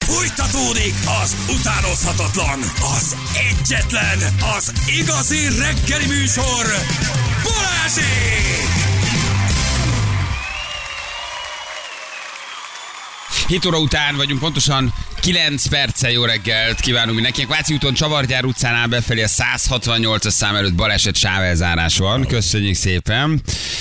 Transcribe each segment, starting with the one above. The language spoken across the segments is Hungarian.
Fújtatódik az utánozhatatlan, az egyetlen, az igazi reggeli műsor, Balázsék! 7 óra után vagyunk, pontosan 9 perccel. Jó reggelt kívánunk mindenkinek. Váci úton Csavargyár utcánál befelé a 168-as szám előtt baleset, sávelzárás van. Köszönjük szépen.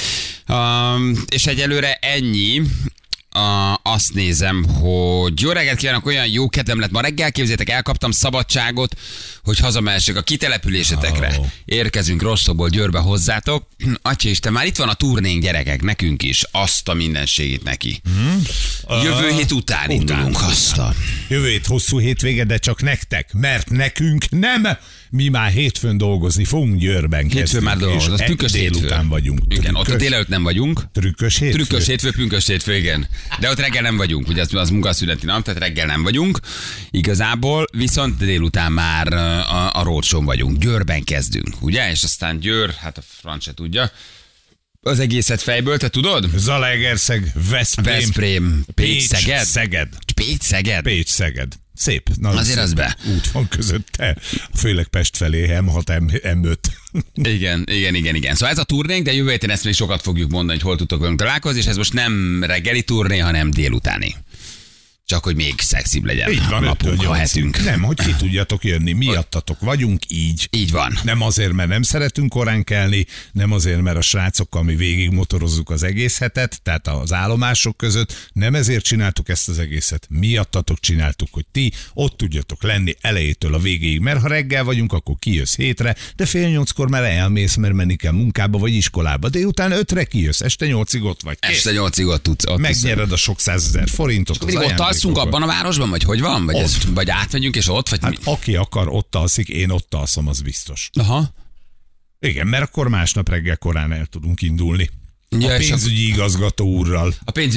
És egyelőre ennyi. Azt nézem, hogy jó reggelt kívánok, olyan jó kedvem lett ma reggel, képzeljétek, elkaptam szabadságot, hogy hazamehessek a kitelepülésetekre. Érkezünk Rosszokból Győrbe hozzátok. Atyaisten, már itt van a turnénk, gyerekek, nekünk is, azt a mindenségét neki. Jövő hét után indulunk, haszta. Jövő hét hosszú hétvége, de csak nektek, mert nekünk nem. Mi már hétfőn dolgozni fogunk, Győrben kezdünk. Hétfőn már dolgozni, az pünkös délután vagyunk. Igen, ott a délelőtt nem vagyunk. Trükkös hétfő? Trükkös hétfő, pünkös hétfő, igen. De ott reggel nem vagyunk, ugye az munkaszüneti nap, tehát reggel nem vagyunk igazából, viszont délután már a roadshow vagyunk. Győrben kezdünk, ugye? És aztán Győr, hát a franc se tudja, az egészet fejből, te tudod? Zalaegerszeg, Veszprém, Pécs, Szeged. Pécs, Szeged. Szép. Azért az be. Út van közötte, főleg Pest felé, M6, M5. Igen. Szóval ez a turnénk, de jövő héten ezt még sokat fogjuk mondani, hogy hol tudtok velünk találkozni, és ez most nem reggeli turné, hanem délutáni. Csak hogy még szexibb legyen így van, a napunk, a hetünk. Nem, hogy ki tudjatok jönni, miattatok vagyunk így. Így van. Nem azért, mert nem szeretünk korán kelni, nem azért, mert a srácokkal mi végig motorozzuk az egész hetet, tehát az állomások között, nem ezért csináltuk ezt az egészet. Miattatok csináltuk, hogy ti ott tudjatok lenni elejétől a végéig, mert ha reggel vagyunk, akkor kijössz hétre, de 7:30-kor már elmész, mert menni kell munkába vagy iskolába, de utána 5-re kijössz, este 8-ig ott vagy. Kész. Este 8-ig ott tudsz. Megnyered a sok 100 000 forintot. Ott alszunk abban a városban, vagy hogy van? Vagy átmegyünk és ott? Vagy hát aki akar, ott alszik, én ott alszom, az biztos. Aha. Igen, mert akkor másnap reggel korán el tudunk indulni. Ja, a pénzügyi igazgató úrral.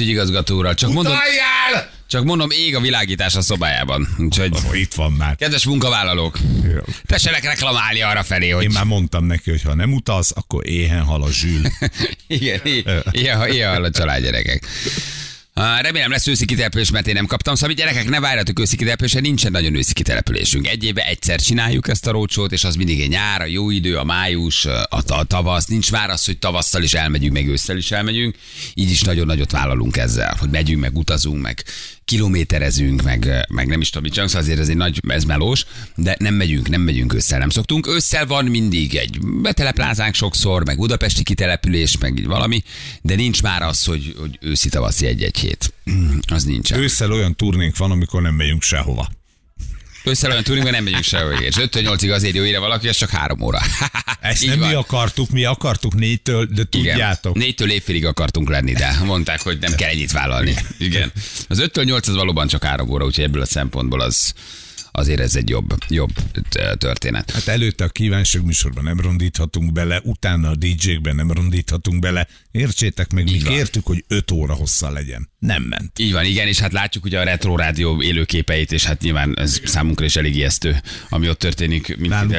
Csak mondom, ég a világítás a szobájában. Úgyhogy itt van már. Kedves munkavállalók, tessenek reklamálni arra felé, hogy... Én már mondtam neki, hogy ha nem utalsz, akkor éhen hal a zsűl. Igen, ilyen hal a családgyerekek. Remélem lesz őszi kitelepülés, mert én nem kaptam. Szóval gyerekek, ne várjatok őszi kitelepülésre, nincsen nagyon őszi kitelepülésünk. Egy évben egyszer csináljuk ezt a roadshow-t, és az mindig egy nyár, a jó idő, a május, a tavasz. Nincs már az, hogy tavasszal is elmegyünk, meg ősszel is elmegyünk. Így is nagyon nagyot vállalunk ezzel, hogy megyünk, meg utazunk, meg kilométerezünk, meg nem is tudom, mit csinálunk, szóval azért ez melós, de nem megyünk ősszel, nem szoktunk. Ősszel van mindig egy beteleplázánk sokszor, meg budapesti kitelepülés, meg így valami, de nincs már az, hogy őszi-tavaszi egy hét. Az nincsen. Ősszel olyan turnénk van, amikor nem megyünk sehova. Ősszel olyan turnénkban nem megyünk sehova. És 5-8-ig azért jó ére valaki, ez csak 3 óra. Ezt nem mi akartuk 4-től, de tudjátok. 4-től évfélig akartunk lenni, de mondták, hogy nem kell ennyit vállalni. Igen. Az 5-8 az valóban csak 3 óra, úgyhogy ebből a szempontból azért ez egy jobb történet. Hát előtte a kívánság műsorban nem rondíthatunk bele, utána a DJ-kben nem rondíthatunk bele. Értsétek meg, mi kértük, hogy 5 óra hossza legyen. Nem ment. Így van, igen, és hát látjuk ugye a Retro Rádió élőképeit, és hát nyilván ez számunkra is elég ijesztő, ami ott történik.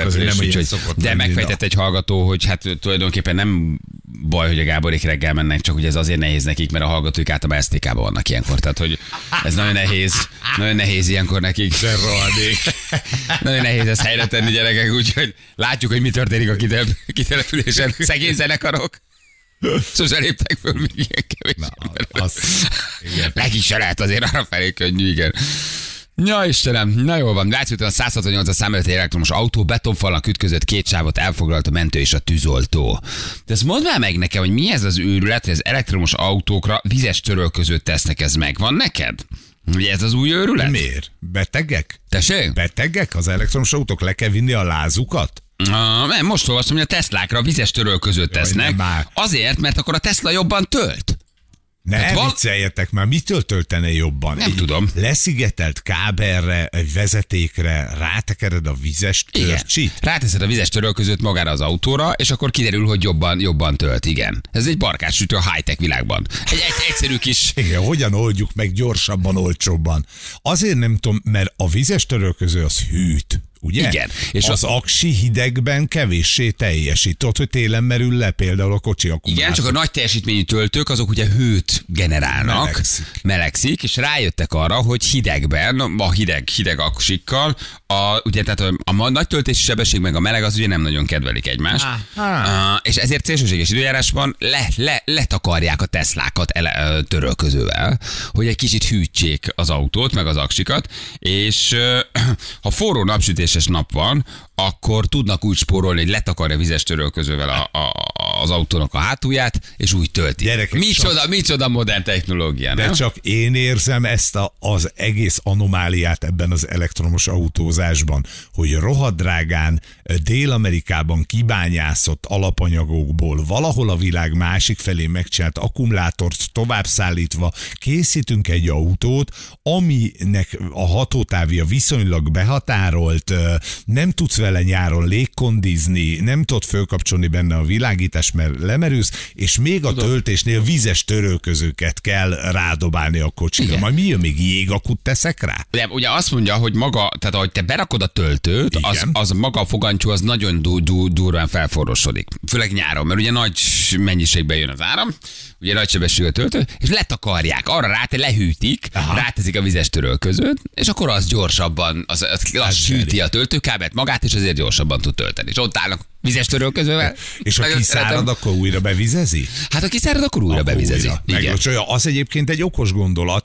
De megfejtett egy hallgató, hogy hát tulajdonképpen nem baj, hogy a Gáborék reggel mennek, csak ugye ez azért nehéz nekik, mert a hallgatóik általában STK-ban vannak ilyenkor. Tehát, hogy ez nagyon nehéz ilyenkor nekik. Nagyon nehéz ezt helyre tenni, gyerekek, úgyhogy látjuk, hogy mi történik a kitelepülésen. Szegény zenekarok. Sose léptek föl még ilyen kevés. Neki se lehet azért arra felé könnyű, igen. Ja, Istenem, na jól van. Látszott, a 168 a szám előtt egy elektromos autó betonfalnak ütközött, 2 sávot elfoglalt a mentő és a tűzoltó. De ezt mondd már meg nekem, hogy mi ez az őrület, hogy az elektromos autókra vizes törölközőt tesznek, ez megvan neked? Ugye ez az új őrület? Miért? Betegek? Tessék? Betegek? Az elektromos autók le kell vinni a lázukat? Nem, most olvastam, hogy a Teslákra vizes törölközőt tesznek. Azért, mert akkor a Tesla jobban tölt. Ne vicceljetek már, mitől töltene jobban? Nem tudom. Leszigetelt kábelre, egy vezetékre rátekered a vizes törcsit? Ráteszed a vizes törölközőt magára az autóra, és akkor kiderül, hogy jobban tölt, igen. Ez egy barkátsütő a high-tech világban. Egy egyszerű kis... Igen, hogyan oldjuk meg gyorsabban, olcsóbban? Azért nem tudom, mert a vizes törölköző az hűt. ugye? Igen. És az aksi hidegben kevéssé teljesít. Tudod, hogy télen merül le például a kocsi akkumulátor. Igen, csak a nagy teljesítményű töltők azok ugye hőt generálnak, melegszik, és rájöttek arra, hogy hidegben, a hideg aksikkal, ugye tehát a nagy töltési sebesség meg a meleg az ugye nem nagyon kedvelik egymást. És ezért szélsőséges időjárásban letakarják a Teslákat törölközővel, hogy egy kicsit hűtsék az autót, meg az aksikat, és ha forró napsütéses nap van, akkor tudnak úgy spórolni, hogy letakarja vizes törölközővel az autónak a hátulját, és úgy tölti. Gyerekek, micsoda modern technológia, de nem? csak én érzem ezt az egész anomáliát ebben az elektromos autózásban, hogy rohadrágán Dél-Amerikában kibányászott alapanyagokból valahol a világ másik felé megcsinált akkumulátort továbbszállítva készítünk egy autót, aminek a hatótávja viszonylag behatárolt, nem tudsz vele nyáron légkondizni, nem tudod fölkapcsolni benne a világítást, mert lemerülsz, és még a töltésnél vizes törölközőket kell rádobálni a kocsira. Igen. Majd mi jön, még jégakut teszek rá? De ugye azt mondja, hogy maga, tehát ahogy te berakod a töltőt, az maga a fogantyú az nagyon durván felforrosodik. Főleg nyáron, mert ugye nagy mennyiségben jön az áram, ugye nagy sebességű a töltő, és letakarják, arra lehűtik, ráteszik a vizes törölközőt, és akkor az gyorsabban, az hűti a töltőkábelt magát, és azért gyorsabban tud tölteni. És ott állnak vizes törölközővel. És ha kiszárad, akkor újra bevizezi? Hát ha kiszárad, akkor újra bevizezi. Az egyébként egy okos gondolat,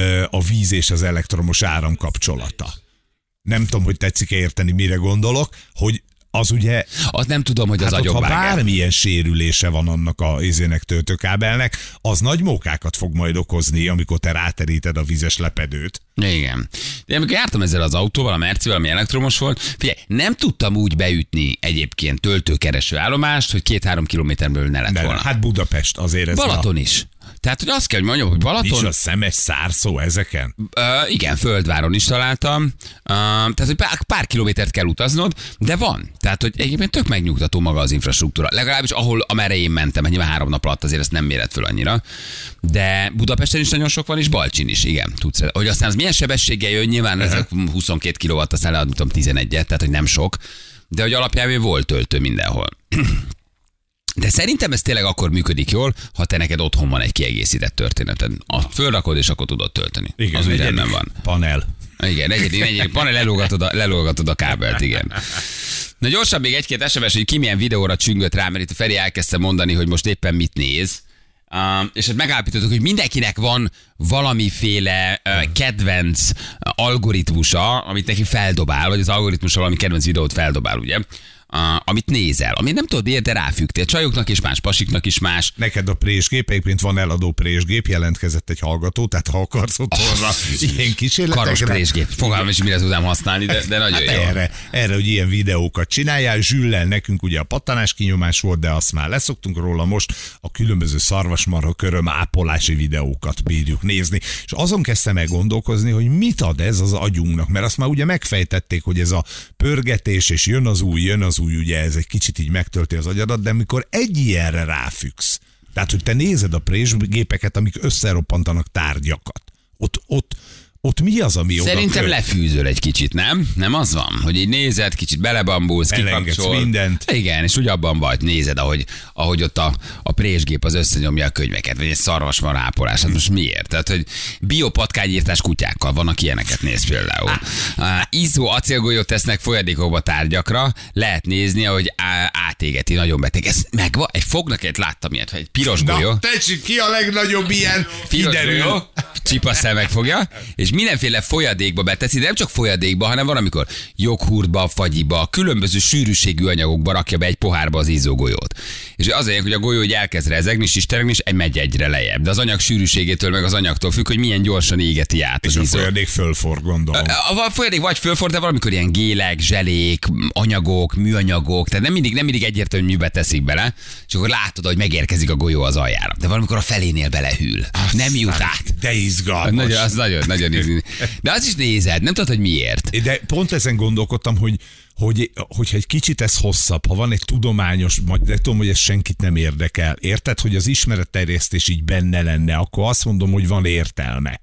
a víz és az elektromos áram kapcsolata. Nem tudom, hogy tetszik érteni, mire gondolok, hogy az ugye... Azt nem tudom, hogy az agyonvágás. Ha bármilyen sérülése van annak a töltőkábelnek, az nagy mókákat fog majd okozni, amikor te ráteríted a vizes lepedőt. Igen. De amikor jártam ezzel az autóval, a Mercivel, ami elektromos volt, figyelj, nem tudtam úgy beütni egyébként töltőkereső állomást, hogy 2-3 kilométerből ne lett volna. Hát Budapest azért ez Balaton is. Tehát, hogy azt kell, hogy mondjam, hogy Balaton... Nincs a szemes szárszó ezeken? Igen, Földváron is találtam. Tehát, hogy pár kilométert kell utaznod, de van. Tehát, hogy egyébként tök megnyugtató maga az infrastruktúra. Legalábbis amerre én mentem, mert nyilván 3 nap alatt azért ezt nem méret föl annyira. De Budapesten is nagyon sok van, és Balcsin is, igen. Tudsz, hogy aztán az milyen sebességgel jön, nyilván ezek 22 kW, aztán leadtam 11-et, tehát, hogy nem sok. De hogy alapjában volt töltő mindenhol. De szerintem ez tényleg akkor működik jól, ha te neked otthon van egy kiegészített történeted. Fölrakod, és akkor tudod tölteni. Igen, az úgy rendben van. Panel. Igen, egy panel, lelógatod a kábelt, igen. Na gyorsan még egy-két SMS, hogy ki milyen videóra csüngött rá, mert itt a Feri elkezdte mondani, hogy most éppen mit néz. És hát megállapítottuk, hogy mindenkinek van valamiféle kedvenc algoritmusa, amit neki feldobál, vagy az algoritmus valami kedvenc videót feldobál, ugye? Amit nézel, amit nem tudod miért, de ráfügtél. Csajoknak is más, pasiknak is más. Neked a présgép, egyébként van eladó présgép, jelentkezett egy hallgató, tehát ha akarsz otthonra ilyen kísérletekre. Karos présgép. Fogalmam is, mire tudám használni, de nagyon jó. Erre, hogy ilyen videókat csináljál. Zsüllel nekünk ugye a pattanás kinyomás volt, de azt már leszoktunk róla, most a különböző szarvasmarha köröm ápolási videókat bírjuk nézni. És azon kezdtem el gondolkozni, hogy mit ad ez az agyunknak, mert azt már ugye megfejtették, hogy ez a pörgetés, és jön az új, ugye ez egy kicsit így megtölti az agyadat, de amikor egy ilyenre ráfüggsz, tehát hogy te nézed a présgépeket, amik összeroppantanak tárgyakat, ott mi az, ami szerintem lefűzöl egy kicsit, nem? Nem az van, hogy így nézed, kicsit belebambulsz, kikapcsol. Mindent. Igen, és úgy abban vagy, nézed, ahogy ott a présgép az összenyomja a könyveket, vagy egy szarvasmarha ápolás. Hát most miért? Tehát, hogy biopatkányírtás kutyákkal vannak, ilyeneket néz például. Izzó acélgolyót tesznek folyadékokba tárgyakra, lehet nézni, ahogy átégeti, nagyon beteg. Ez megvan? Egy fognak egy láttam ilyet, hogy egy piros golyó. Na, tessék, ki a legnagyobb ilyen? Kiderül. Csipaszszel megfogja, és mindenféle folyadékba beteszi, de nem csak folyadékba, hanem van, amikor joghurtba, fagyiba, különböző sűrűségű anyagokba rakja be egy pohárba az izzógolyót. És az a hogy a golyó így elkezd rezegni, sisteregni, és megy egyre lejjebb. De az anyag sűrűségétől, meg az anyagtól függ, hogy milyen gyorsan égeti át az izzó. És a folyadék fölfor, gondolom. A folyadék vagy fölfor, de valamikor ilyen gélek, zselék, anyagok, műanyagok, tehát nem mindig egyértelmű, hogy mibe teszik bele, és akkor látod, hogy megérkezik a golyó az aljára. De valamikor a felénél belehűl. Nem jut át. De izgalmas. Az nagyon izgalmas. De az is nézed, nem tudod, hogy miért. De pont ezen gondolkodtam, hogyha egy kicsit ez hosszabb, ha van egy tudományos, de tudom, hogy ez senkit nem érdekel. Érted, hogy az ismeretterjesztés így benne lenne, akkor azt mondom, hogy van értelme.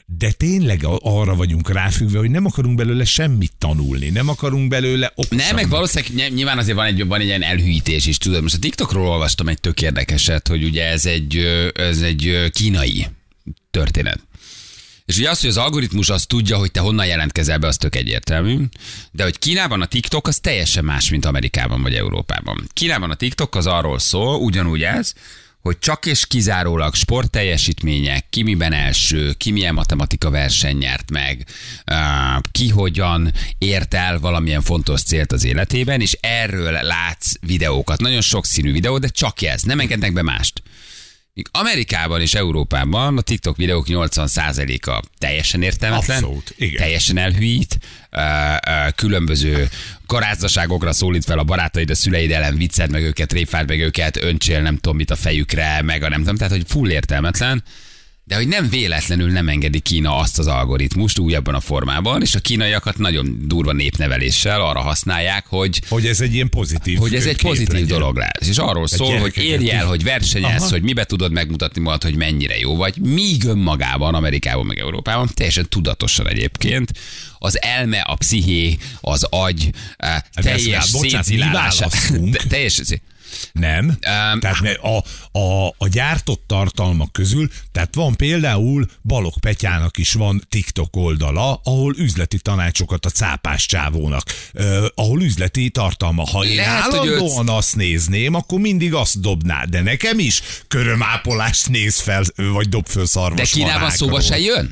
de tényleg arra vagyunk ráfüggve, hogy nem akarunk belőle semmit tanulni, nem akarunk belőle okosan. Nem, meg valószínűleg nyilván azért van egy ilyen elhűítés is, tudod. Most a TikTokról olvastam egy tök érdekeset, hogy ugye ez egy kínai történet. És ugye az, hogy az algoritmus azt tudja, hogy te honnan jelentkezel be, az tök egyértelmű, de hogy Kínában a TikTok az teljesen más, mint Amerikában vagy Európában. Kínában a TikTok az arról szól, ugyanúgy ez, hogy csak és kizárólag sportteljesítmények, ki miben első, ki milyen matematika verseny nyert meg, ki hogyan ért el valamilyen fontos célt az életében, és erről látsz videókat. Nagyon sokszínű videó, de csak ez, nem engednek be mást. Míg Amerikában és Európában a TikTok videók 80%-a teljesen értelmetlen, abszolút, teljesen elhűít, különböző garázdaságokra szólít fel a barátaid, a szüleid ellen, vicced meg őket, tréfáld meg őket, öntsél nem tudom mit a fejükre, meg a nem tudom, tehát hogy full értelmetlen. De hogy nem véletlenül nem engedi Kína azt az algoritmust újabban a formában, és a kínaiakat nagyon durva népneveléssel arra használják, hogy ez egy ilyen pozitív, hogy ez egy pozitív dolog lesz. És arról szól, hogy érj el, hogy versenyezz, hogy mibe tudod megmutatni magad, hogy mennyire jó vagy, míg önmagában, Amerikában meg Európában, teljesen tudatosan egyébként, az elme, a psziché, az agy, teljes szétzilálása. Nem. Tehát a gyártott tartalmak közül, tehát van például Balogh Petyának is van TikTok oldala, ahol üzleti tanácsokat a cápás csávónak, ahol üzleti tartalma. Ha én állandóan azt nézném, akkor mindig azt dobná, de nekem is körömápolást néz fel, vagy dob föl szarvas. De Kínában szóba se jön?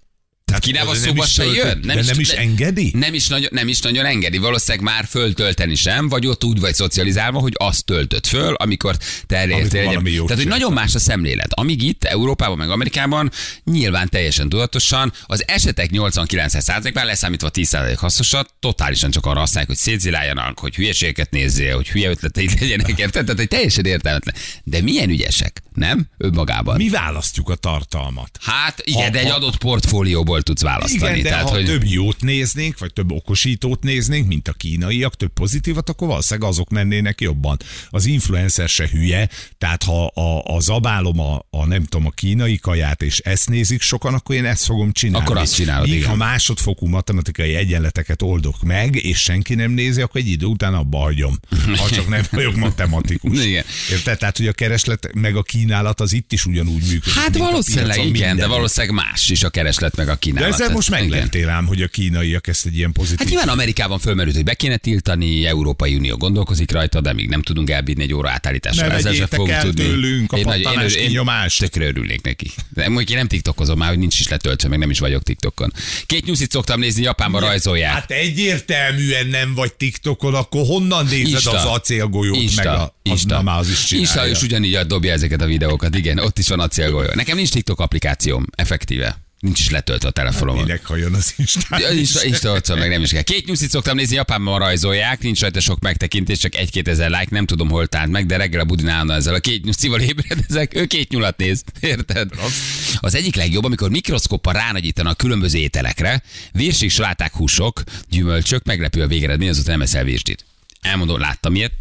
Kínában szóba se jön? Nem is engedi? Nem is nagyon engedi. Valószínűleg már föltölteni sem, vagy ott úgy vagy szocializálva, hogy azt töltött föl, amikor te elértél. Tehát, hogy nagyon más a szemlélet. Amíg itt, Európában, meg Amerikában nyilván teljesen tudatosan, az esetek 89%-ban leszámítva 10% hasznosat, totálisan csak arra használják, hogy szétziláljanak, hogy hülyeségeket nézzél, hogy hülye ötleteik legyenek, érted? Tehát, hogy teljesen értelmetlen. De milyen ügyesek, nem? Önmagában. Mi választjuk a tartalmat? Hát igen, de egy adott portfólióból tudsz választani. Igen, de tehát, ha hogy több jót néznénk, vagy több okosítót néznénk, mint a kínaiak, több pozitívat, akkor valószínűleg azok mennének jobban. Az influencer se hülye, tehát ha a zabálom a nem tudom, a kínai kaját, és ezt nézik sokan, akkor én ezt fogom csinálni. Akkor azt csinálod, Míg igen. ha másodfokú matematikai egyenleteket oldok meg, és senki nem nézi, akkor egy idő után abba hagyom. Ha csak nem vagyok matematikus. Igen. Érted? Tehát, hogy a kereslet meg a kínálat az itt is ugyanúgy működik. Hát valószínűleg igen, minden. de valószínűleg más is a kereslet meg a kínálat. De ezzel most megleptél ám, hogy a kínaiak ezt egy ilyen pozitív... Hát nyilván Amerikában fölmerült, hogy be kéne tiltani, Európai Unió gondolkozik rajta, de még nem tudunk elbírni egy óra átállításra. Ne vegyétek el tőlünk a pattanás kinyomást. Tökre örülnék neki. De mondjuk én nem tiktokozom már, hogy nincs is letöltve, meg nem is vagyok TikTokon. Két nyuszit szoktam nézni, Japánban rajzolják. Hát egyértelműen nem vagy TikTokon, akkor honnan nézed Insta. az acélgolyót, Insta. meg az is csinálja. Insta is ugyanígy dobja ezeket a videókat, igen, ott is van acélgolyó. Nekem nincs TikTok applikációm, effektíve. Nincs is letöltve a telefonomon. Minek hajjon az Instán? Insta ott meg nem is kell. Két nyuszit szoktam nézni, Japánban rajzolják, nincs rajta sok megtekintés, csak 1-2 ezer like, nem tudom hol tánt meg, de reggel a budin állna ezzel a két nyuszival ébredezek, ő két nyulat néz, érted? Az egyik legjobb, amikor mikroszkoppal ránagyítanak különböző ételekre, virsik, saláták, húsok, gyümölcsök, meglepő a végeredmény, azután nem eszel virstit. Elmondom, láttam ilyet.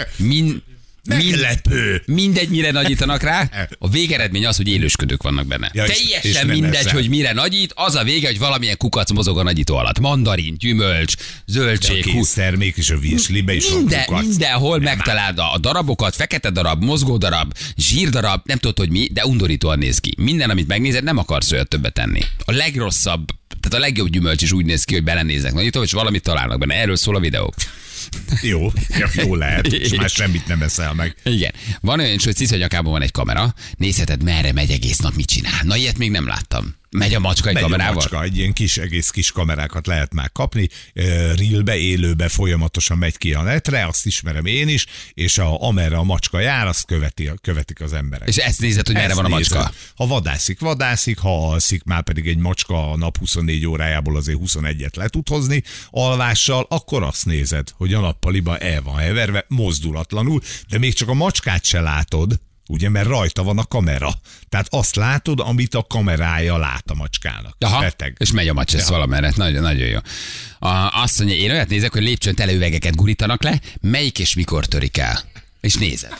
Meglepő. Mindegy, mire nagyítanak rá, a végeredmény az, hogy élősködők vannak benne. Ja, teljesen mindegy, hogy mire nagyít, az a vége, hogy valamilyen kukac mozog a nagyító alatt. Mandarin, gyümölcs, zöldség, hús. Termék és a virslibe is van kukac. Mindenhol megtalálod a darabokat, fekete darab, mozgó darab, zsírdarab, nem tudod, hogy mi, de undorítóan néz ki. Minden, amit megnézed, nem akarsz olyat többet tenni. A legrosszabb, tehát a legjobb gyümölcs is úgy néz ki, hogy belenéznek nagyító, és valamit találnak benne. Erről szól a videó. Jó lehet, és már semmit nem eszel meg. Igen. Van olyan is, hogy sziszonyakában van egy kamera, nézheted, merre megy egész nap, mit csinál. Na, ilyet még nem láttam. Megy a macska egy kamerával? Megy a macska, egy ilyen egész kis kamerákat lehet már kapni, reelbe, élőbe folyamatosan megy ki a netre, azt ismerem én is, és amerre a macska jár, azt követik az emberek. És ezt nézed, hogy merre van a macska? Ha vadászik, ha alszik, már pedig egy macska a nap 24 órájából azért 21-et le tud hozni alvással, akkor azt nézed, hogy a nappaliban el van heverve, mozdulatlanul, de még csak a macskát se látod, ugye, mert rajta van a kamera. Tehát azt látod, amit a kamerája lát a macskának. Aha, beteg. És megy a macska, valamelyre. Nagyon, nagyon jó. Azt mondja, én olyat nézek, hogy lépcsőn teleüvegeket gurítanak le, melyik és mikor törik el. És nézed.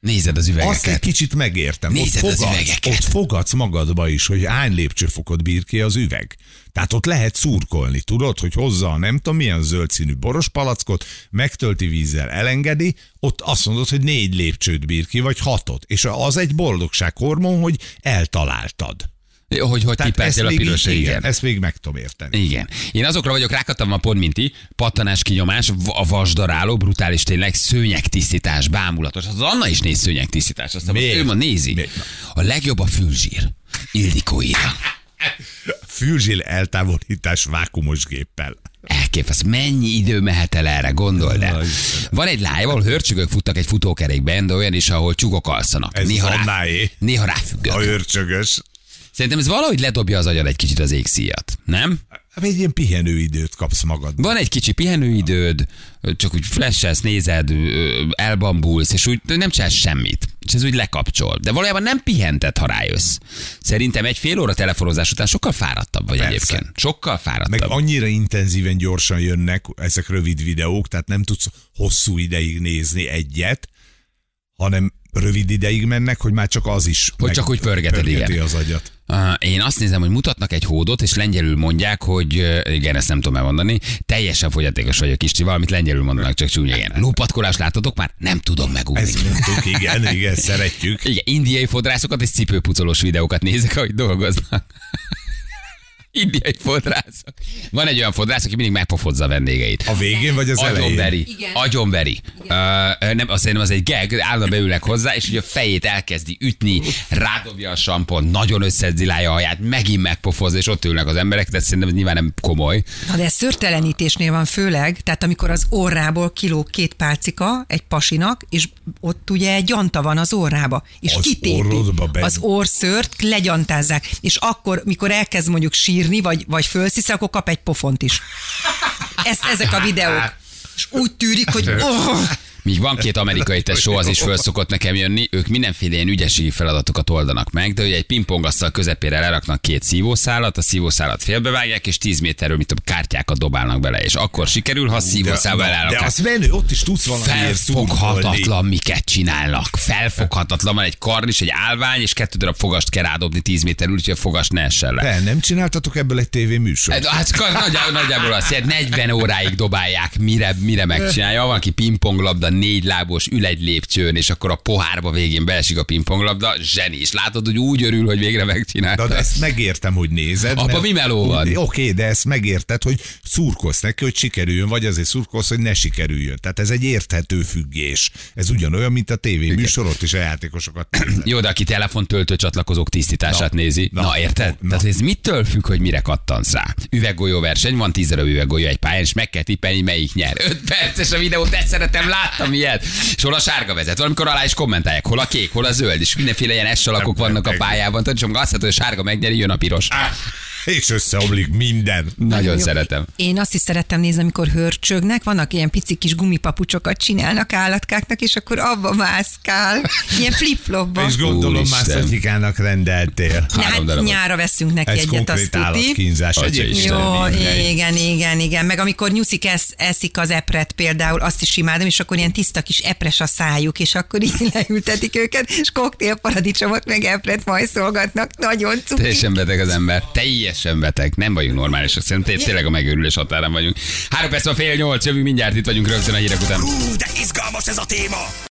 Nézed az üvegeket. Azt egy kicsit megértem. Nézed az üvegeket. Ott fogadsz magadba is, hogy hány lépcsőfokot bír ki az üveg. Tehát ott lehet szurkolni, tudod, hogy hozza a nem tudom milyen zöld színű boros palackot, megtölti vízzel, elengedi, ott azt mondod, hogy 4 lépcsőt bír ki, vagy 6-ot. És az egy boldogsághormon, hogy eltaláltad. Hogy tippeltél a piros, igen. Ezt még meg tudom érteni. Igen. Én azokra vagyok rákattam a pont, mint ti, pattanás, kinyomás, a vasdaráló, brutális tényleg, szőnyegtisztítás, bámulatos. Az Anna is néz szőnyegtisztítást. Aztán ő ma nézi. Miért? A legjobb a fülzsír. Ildikó írja. Fülzsír eltávolítás vákumos géppel. Elképesztő. Mennyi idő mehet el erre, gondold el. Van egy live, ahol hörcsögök futtak egy futókerékben, de olyan is, ahol csugok alszanak. Ez néha ráfüggök. A hörcsögös. Szerintem ez valahogy ledobja az agyad egy kicsit az égszíjat, nem? Egy ilyen pihenőidőt kapsz magad. Van egy kicsi pihenőidőd, csak úgy flashelsz, nézed, elbambulsz, és úgy nem csinálsz semmit. És ez úgy lekapcsol. De valójában nem pihented, ha rájössz. Szerintem egy fél óra telefonozás után sokkal fáradtabb vagy. Persze. Egyébként. Sokkal fáradtabb. Meg annyira intenzíven gyorsan jönnek ezek rövid videók, tehát nem tudsz hosszú ideig nézni egyet, hanem rövid ideig mennek, hogy már csak az is hogy csak úgy pörgeted, igen. Az agyat. Én azt nézem, hogy mutatnak egy hódot, és lengyelül mondják, hogy igen, ezt nem tudom elmondani, teljesen fogyatékos vagyok, Isti, valamit lengyelül mondanak, csak csúnya, igen. Lópatkolás láttatok már? Nem tudom megúzni. Ezt mondtuk, igen, szeretjük. Igen, indiai fodrászokat és cipőpucolós videókat nézek, ahogy dolgoznak. Indiai fodrászok. Van egy olyan fodrász, aki mindig megpofozza a vendégeit. A végén vagy az elején? Agyonveri. Nem, azt szerintem az egy gag, állandóan beülnek hozzá, és ugye a fejét elkezdi ütni, rádobja a sampon, nagyon összedzilálja a haját, megint megpofozza, és ott ülnek az emberek, de szerintem ez nyilván nem komoly. Na de szőrtelenítésnél van főleg, tehát amikor az orrából kilóg 2 pálcika egy pasinak, és ott ugye egy gyanta van az orrába, és az kitépi az orrszőrt, legyantázzák, és akkor, mikor elkezd mondjuk sírni, vagy fölszisz, akkor kap egy pofont is. Ezek a videók. És úgy tűrik, hogy... Míg van 2 amerikai tesó, az is föl szokott nekem jönni, ők mindenféle ilyen ügyességi feladatokat oldanak meg, de ugye egy pingpongasszal közepére leraknak 2 szívószálat, a szívószálat félbevágják, és 10 méterről, mint a kártyákat dobálnak bele, és akkor sikerül, ha a szívószálba elállnak. De az menő, ott is tudsz valamiért felfoghatatlan, miket csinálnak. Felfoghatatlan, van egy karnis, egy állvány, és 2 darab fogast kell rádobni 10 méterről, úgyhogy a fogast ne essen le. De nem csináltatok ebből egy tévéműsort? Hát nagyjából azt jelent, 40 óráig dobálják, mire megcsinálja. Van, aki pingponglabda, 4 lábos, ül egy lépcsőn, és akkor a pohárba végén beesik a pingponglabda, zsenis. Látod, hogy úgy örül, hogy végre megcsinálta. De ezt megértem, hogy nézed. Abba mi meló van? Oké, de ezt megérted, hogy szurkolsz neki, hogy sikerüljön, vagy azért szurkolsz, hogy ne sikerüljön. Tehát ez egy érthető függés. Ez ugyanolyan, mint a tévéműsor, ott is a játékosokat nézed. Jó, de aki telefontöltő csatlakozók tisztítását nézi. Na érted? Tehát ez mitől függ, hogy mire kattansz rá? Üveggolyó verseny, van 10 darab üveggolyó egy pályán, és meg kell tippelni, melyik nyer. 5 perces a videót, ezt szeretem, láttam ilyet. És hol a sárga vezet, valamikor alá is kommentálják, hol a kék, hol a zöld, és mindenféle ilyen S-alakok vannak a pályában. Tehát, és amikor azt mondod, hogy a sárga megnyeri, jön a piros. És összeomlik minden. Nagyon szeretem. Én azt is szerettem nézni, amikor hörcsögnek, vannak ilyen pici kis gumipapucsokat csinálnak állatkáknak, és akkor abba mászkál. Ilyen flip-flopba. És gondolom mászatikának rendeltél. Hát nyára veszünk neki egyet, azt tuti. Állatkínzás. Jó, igen. Meg amikor nyuszik eszik az epret például, azt is imádom, és akkor ilyen tiszta kis epres a szájuk, és akkor így leültetik őket, és koktélparadicsomot meg epret majszolgatnak. Nagyon cuki. Teljesen beteg az ember. Teljesen beteg. Nem vagyunk normálisak. Szerintem tényleg a megőrülés határán vagyunk. 3 perc van 7:30, jövünk mindjárt, itt vagyunk rögtön a hírek után. De izgalmas ez a téma!